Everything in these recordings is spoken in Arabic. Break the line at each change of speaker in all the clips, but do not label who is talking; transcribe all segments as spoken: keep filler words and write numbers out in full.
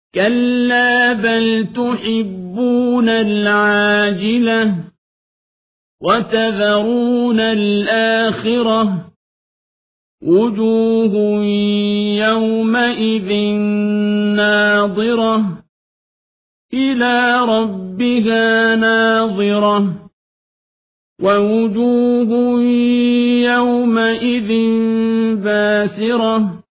كلا بل تحبون العاجلة وتذرون الآخرة وجوه يومئذ ناظرة إلى ربها ناظرة ووجوه يومئذ باسرة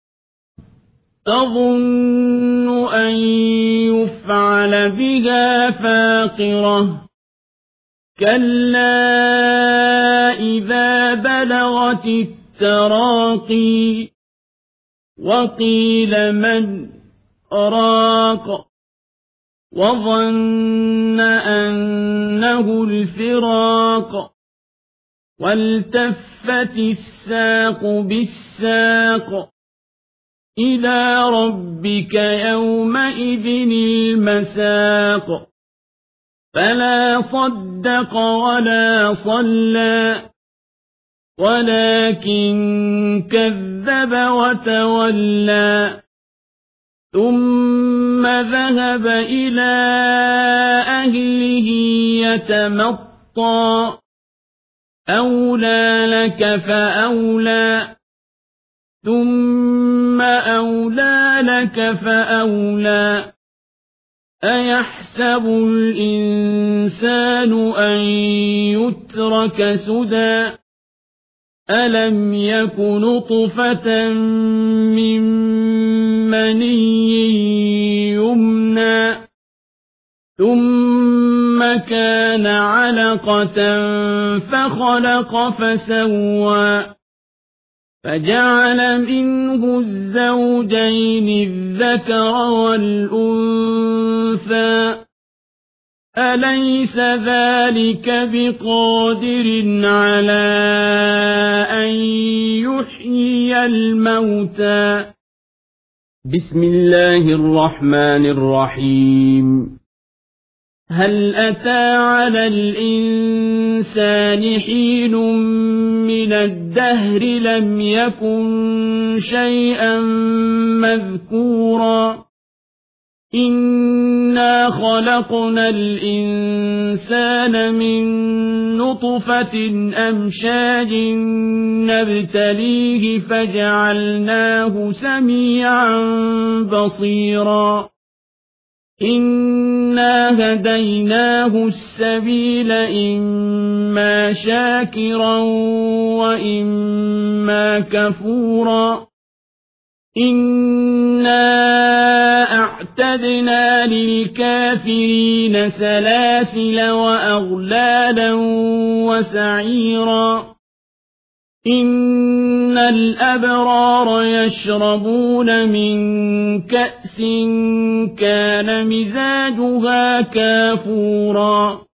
تظن أن يفعل بها فاقرة كلا إذا بلغت التراقي وقيل من راق وظن أنه الفراق والتفت الساق بالساق إلى ربك يومئذ المساق فلا صدق ولا صلى ولكن كذب وتولى ثم ذهب إلى أهله يتمطى أولى لك فأولى ثم أولى لك فأولى أيحسب الإنسان أن يترك سدى ألم يك نطفة من مني يمنى ثم كان علقة فخلق فسوى فجعل منه الزوجين الذكر والأنثى أليس ذلك بقادر على أن يحيي الموتى بسم الله الرحمن الرحيم هل أتى على الإنسان حين من الدهر لم يكن شيئا مذكورا إنا خلقنا الإنسان من نطفة أمشاج نبتليه فجعلناه سميعا بصيرا إنا هديناه السبيل إما شاكرا وإما كفورا إنا أعتدنا للكافرين سلاسل وأغلالا وسعيرا إن الأبرار يشربون من كأس كان مزاجها كافورا